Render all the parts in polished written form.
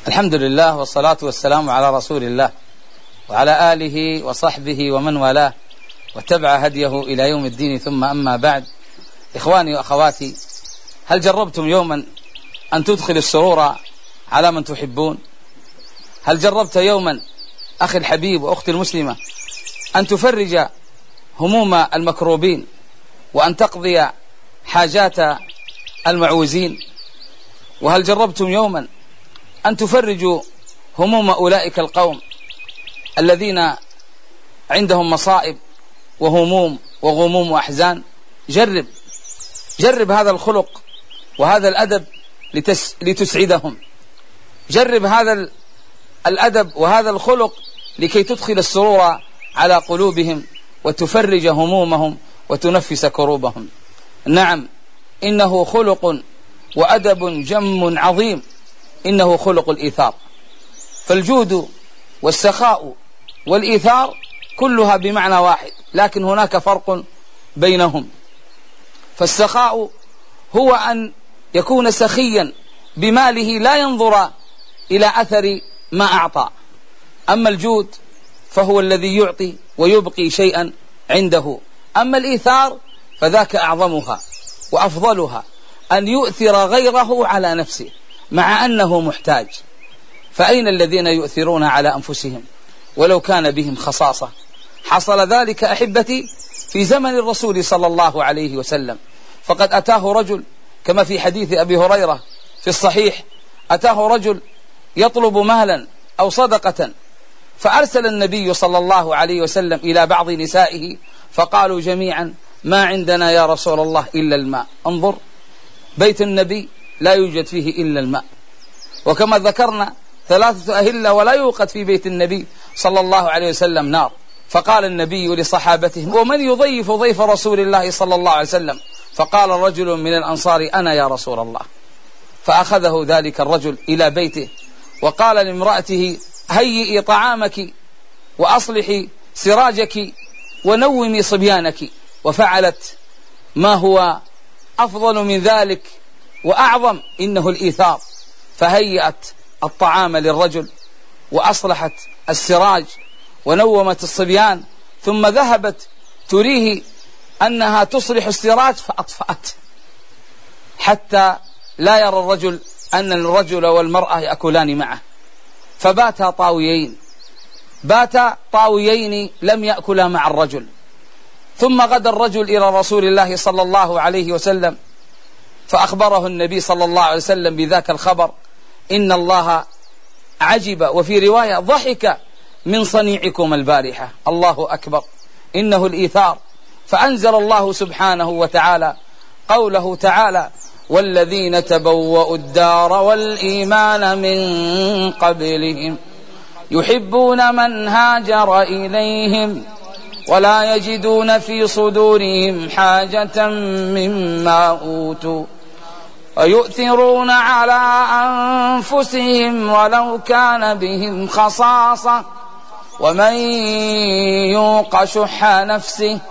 الحمد لله والصلاة والسلام على رسول الله وعلى آله وصحبه ومن والاه واتبع هديه إلى يوم الدين، ثم أما بعد. إخواني وأخواتي، هل جربتم يوما أن تدخل السرور على من تحبون؟ هل جربت يوما أخي الحبيب وأختي المسلمة أن تفرج هموم المكروبين وأن تقضي حاجات المعوزين؟ وهل جربتم يوما أن تفرجوا هموم أولئك القوم الذين عندهم مصائب وهموم وغموم وأحزان؟ جرب هذا الخلق وهذا الأدب لتسعدهم. جرب هذا الأدب وهذا الخلق لكي تدخل السرور على قلوبهم وتفرج همومهم وتنفس كروبهم. نعم، إنه خلق وأدب جم عظيم، إنه خلق الإيثار. فالجود والسخاء والإيثار كلها بمعنى واحد، لكن هناك فرق بينهم. فالسخاء هو أن يكون سخيا بماله لا ينظر إلى أثر ما أعطى. أما الجود فهو الذي يعطي ويبقي شيئا عنده. أما الإيثار فذاك أعظمها وأفضلها، أن يؤثر غيره على نفسه مع أنه محتاج. فأين الذين يؤثرون على أنفسهم ولو كان بهم خصاصة؟ حصل ذلك أحبتي في زمن الرسول صلى الله عليه وسلم، فقد أتاه رجل كما في حديث أبي هريرة في الصحيح، أتاه رجل يطلب مالا أو صدقة، فأرسل النبي صلى الله عليه وسلم إلى بعض نسائه فقالوا جميعا: ما عندنا يا رسول الله إلا الماء. انظر، بيت النبي لا يوجد فيه إلا الماء، وكما ذكرنا 3 أهلة ولا يوقد في بيت النبي صلى الله عليه وسلم نار. فقال النبي لصحابته: ومن يضيف ضيف رسول الله صلى الله عليه وسلم؟ فقال رجل من الأنصار: أنا يا رسول الله. فأخذه ذلك الرجل إلى بيته وقال لامرأته: هيئي طعامك وأصلحي سراجك ونومي صبيانك. وفعلت ما هو أفضل من ذلك وأعظم، إنه الإيثار. فهيأت الطعام للرجل وأصلحت السراج ونومت الصبيان، ثم ذهبت تريه أنها تصلح السراج فأطفأت حتى لا يرى الرجل أن الرجل والمرأة يأكلان معه. فباتا طاويين لم يأكلا مع الرجل. ثم غدا الرجل إلى رسول الله صلى الله عليه وسلم فأخبره النبي صلى الله عليه وسلم بذاك الخبر. إن الله عجب، وفي رواية ضحك من صنيعكم البارحة. الله أكبر، إنه الإيثار. فأنزل الله سبحانه وتعالى قوله تعالى: والذين تبوأوا الدار والإيمان من قبلهم يحبون من هاجر إليهم ولا يجدون في صدورهم حاجة مما أوتوا ويؤثرون على أنفسهم ولو كان بهم خصاصة ومن يوق شح نفسه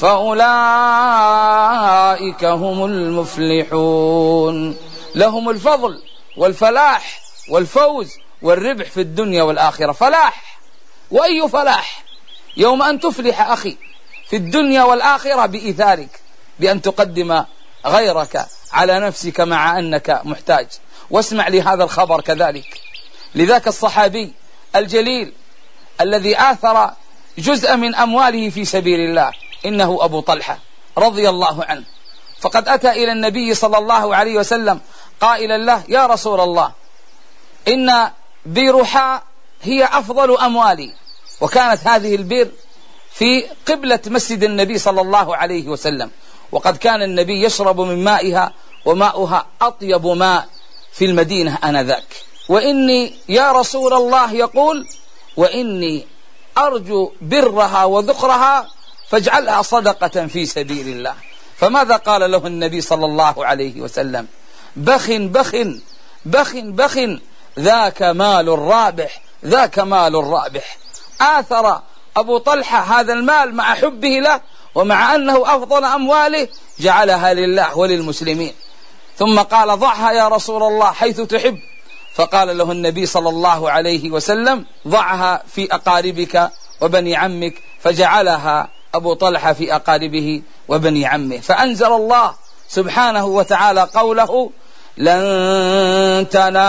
فأولئك هم المفلحون. لهم الفضل والفلاح والفوز والربح في الدنيا والآخرة. فلاح، وأي فلاح؟ يوم أن تفلح أخي في الدنيا والآخرة بإيثارك، بأن تقدم غيرك على نفسك مع أنك محتاج. واسمع لهذا الخبر كذلك لذاك الصحابي الجليل الذي آثر جزء من أمواله في سبيل الله، إنه أبو طلحة رضي الله عنه. فقد أتى إلى النبي صلى الله عليه وسلم قائلا له: يا رسول الله، إن بيرحاء هي أفضل أموالي. وكانت هذه البير في قبلة مسجد النبي صلى الله عليه وسلم، وقد كان النبي يشرب من مائها وماؤها أطيب ماء في المدينة آنذاك. وإني يا رسول الله، يقول: وإني أرجو برها وذخرها فاجعلها صدقة في سبيل الله. فماذا قال له النبي صلى الله عليه وسلم؟ بخ بخ بخ بخ، ذاك مال الرابح، ذاك مال الرابح. آثر أبو طلحة هذا المال مع حبه له، ومع أنه أفضل أمواله جعلها لله وللمسلمين. ثم قال: ضعها يا رسول الله حيث تحب. فقال له النبي صلى الله عليه وسلم: ضعها في أقاربك وبني عمك، فجعلها أبو طلحة في أقاربه وبني عمه. فأنزل الله سبحانه وتعالى قوله: لن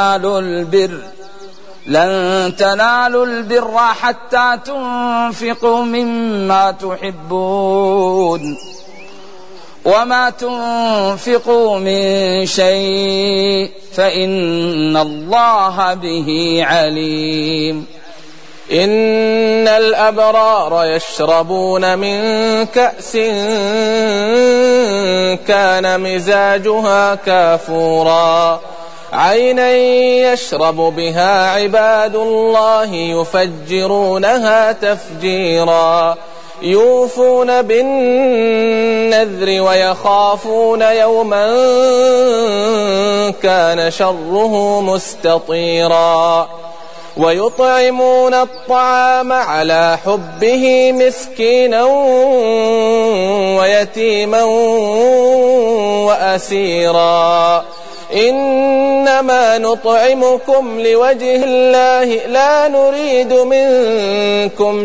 تنالوا البر حتى تنفقوا مما تحبون وما تنفقوا من شيء فإن الله به عليم. إن الأبرار يشربون من كأس كان مزاجها كافورا عينا يشرب بها عباد الله يفجرونها تفجيرا يوفون بالنذر ويخافون يوما كان شره مستطيرا ويطعمون الطعام على حبه مسكينا ويتيما وأسيرا إنما نطعمكم لوجه الله لا نريد منكم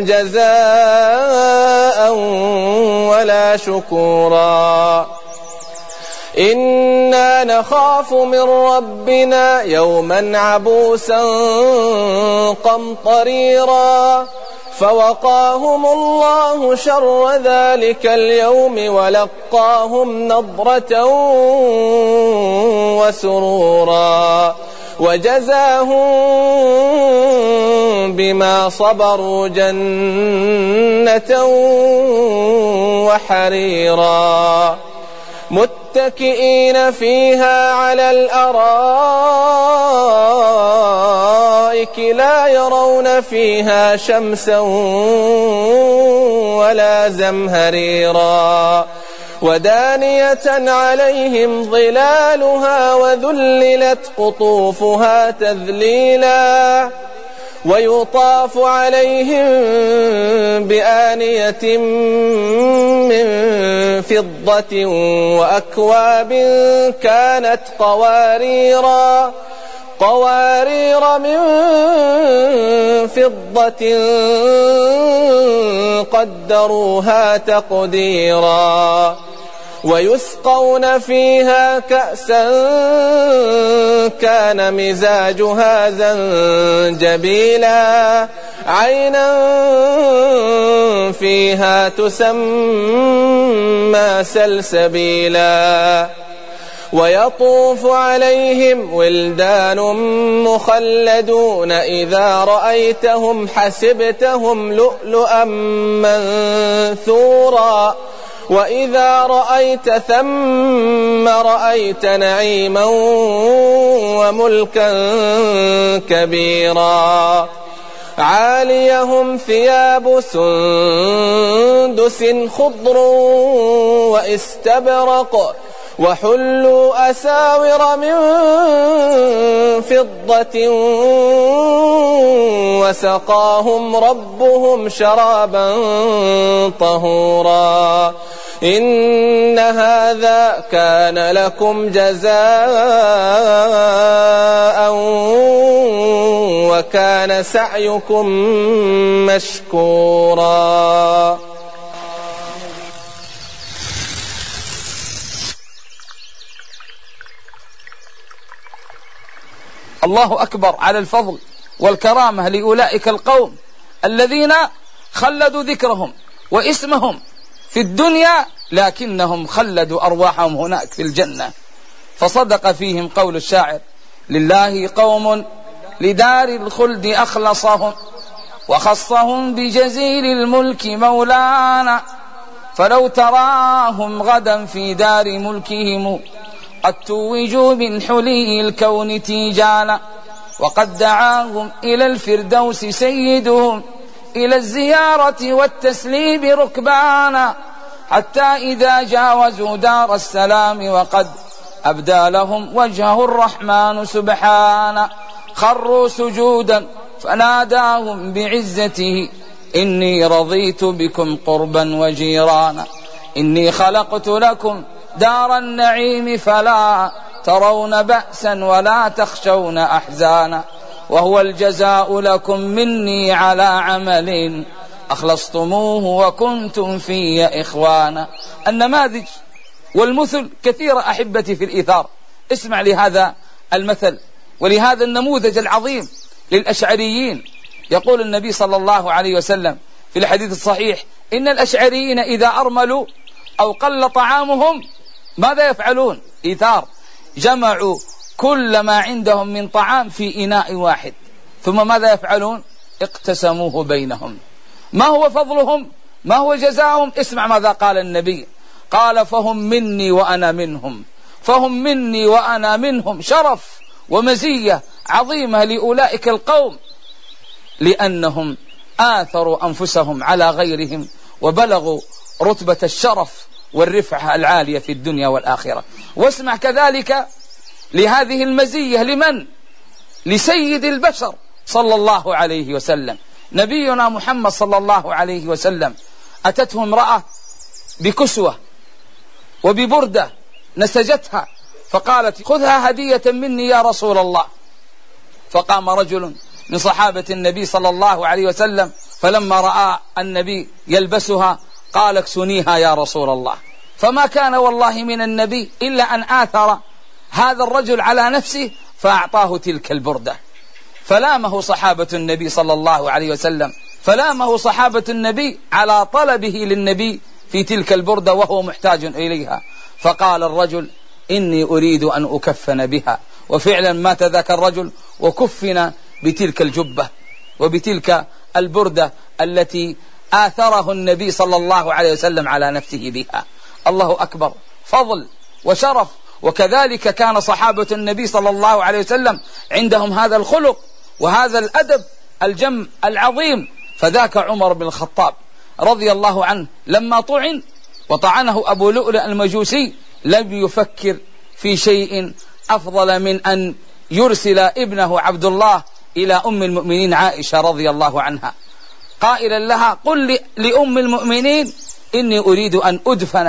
جزاء ولا شكورا إنا نخاف من ربنا يوما عبوسا قمطريرا فوقاهم الله شر ذلك اليوم ولقاهم نضرة وسرورا وجزاهم بما صبروا جنة وحريرا متكئين فيها على الأرائك لا يرون فيها شمسا ولا زمهريرا ودانية عليهم ظلالها وذللت قطوفها تذليلا ويطاف عليهم بآنية من فضة وأكواب كانت قوارير من فضة قدروها تقديرا ويسقون فيها كأسا كان مزاجها زنجبيلا عينا فيها تسمى سلسبيلا ويطوف عليهم ولدان مخلدون إذا رأيتهم حسبتهم لؤلؤا منثورا وإذا رأيت ثم رأيت نعيما وملكا كبيرا عاليهم ثياب سندس خضر واستبرق وحلوا أساور من فضة وسقاهم ربهم شرابا طهورا إن هذا كان لكم جزاء وكان سعيكم مشكورا. الله أكبر على الفضل والكرامة لأولئك القوم الذين خلدوا ذكرهم واسمهم في الدنيا لكنهم خلدوا أرواحهم هناك في الجنة. فصدق فيهم قول الشاعر: لله قوم لدار الخلد أخلصهم وخصهم بجزيل الملك مولانا فلو تراهم غدا في دار ملكهم قد توجوا من حلي الكون تيجانا وقد دعاهم إلى الفردوس سيدهم إلى الزيارة والتسليم ركبانا حتى إذا جاوزوا دار السلام وقد أبدى لهم وجهه الرحمن سبحانه خروا سجودا فناداهم بعزته إني رضيت بكم قربا وجيرانا إني خلقت لكم دار النعيم فلا ترون بأسا ولا تخشون أحزانا وهو الجزاء لكم مني على عمل أخلصتموه وكنتم في إخوانا. النماذج والمثل كثيرة أحبتي في الإيثار. اسمع لهذا المثل ولهذا النموذج العظيم للأشعريين. يقول النبي صلى الله عليه وسلم في الحديث الصحيح: إن الأشعريين إذا أرملوا أو قل طعامهم ماذا يفعلون؟ إيثار. جمعوا كل ما عندهم من طعام في إناء واحد، ثم ماذا يفعلون؟ اقتسموه بينهم. ما هو فضلهم؟ ما هو جزاؤهم؟ اسمع ماذا قال النبي. قال: فهم مني وأنا منهم، فهم مني وأنا منهم. شرف ومزية عظيمة لأولئك القوم، لأنهم آثروا أنفسهم على غيرهم وبلغوا رتبة الشرف والرفعة العالية في الدنيا والآخرة. واسمع كذلك لهذه المزية لمن؟ لسيد البشر صلى الله عليه وسلم. نبينا محمد صلى الله عليه وسلم أتته امرأة بكسوة وببردة نسجتها، فقالت: خذها هدية مني يا رسول الله. فقام رجل من صحابة النبي صلى الله عليه وسلم، فلما رأى النبي يلبسها قال: اكسنيها يا رسول الله. فما كان والله من النبي إلا أن آثر هذا الرجل على نفسه فأعطاه تلك البردة. فلامه صحابة النبي صلى الله عليه وسلم، فلامه صحابة النبي على طلبه للنبي في تلك البردة وهو محتاج إليها. فقال الرجل: إني أريد أن أكفن بها. وفعلا مات ذاك الرجل وكفن بتلك الجبة وبتلك البردة التي آثره النبي صلى الله عليه وسلم على نفسه بها. الله أكبر، فضل وشرف. وكذلك كان صحابة النبي صلى الله عليه وسلم عندهم هذا الخلق وهذا الأدب الجم العظيم. فذاك عمر بن الخطاب رضي الله عنه لما طعن وطعنه أبو لؤلؤ المجوسي لم يفكر في شيء أفضل من أن يرسل ابنه عبد الله إلى أم المؤمنين عائشة رضي الله عنها قائلا لها: قل لأم المؤمنين إني أريد أن أدفن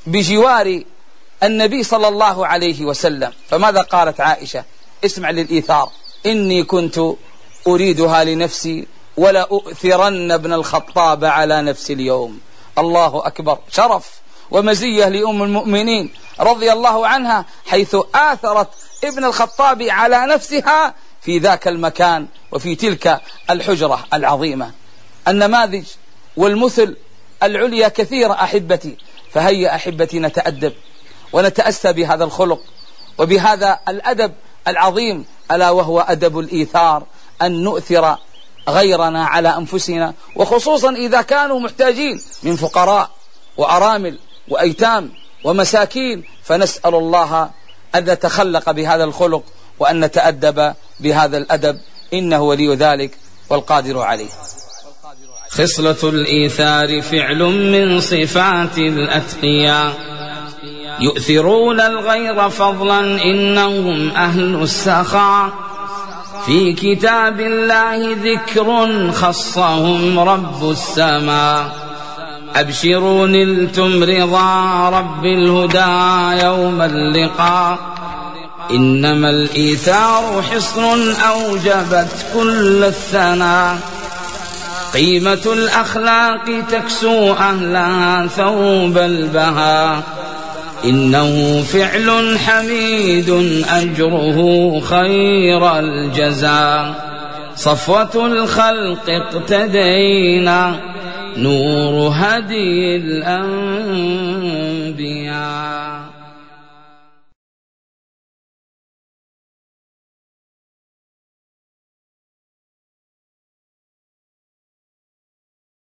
بجوار النبي صلى الله عليه وسلم. فماذا قالت عائشة؟ اسمع للإيثار: إني كنت أريدها لنفسي ولا أؤثرن ابن الخطاب على نفسي اليوم. الله أكبر، شرف ومزية لأم المؤمنين رضي الله عنها حيث آثرت ابن الخطاب على نفسها في ذاك المكان وفي تلك الحجرة العظيمة. النماذج والمثل العليا كثيرة أحبتي، فهيا أحبتي نتأدب ونتأسى بهذا الخلق وبهذا الأدب العظيم، ألا وهو أدب الإيثار، أن نؤثر غيرنا على أنفسنا، وخصوصا إذا كانوا محتاجين من فقراء وأرامل وأيتام ومساكين. فنسأل الله أن نتخلق بهذا الخلق وأن نتأدب بهذا الأدب، إنه ولي ذلك والقادر عليه. خصلة الإيثار فعل من صفات الأتقياء، يؤثرون الغير فضلا إنهم أهل السخاء. في كتاب الله ذكر خصهم رب السماء، أبشروا نلتم رضا رب الهدى يوم اللقاء. إنما الإيثار حصن أوجبت كل الثناء، قيمة الأخلاق تكسو أهلها ثوب البهاء. إنه فعل حميد أجره خير الجزاء، صفوة الخلق اقتدينا نور هدي الأنبياء.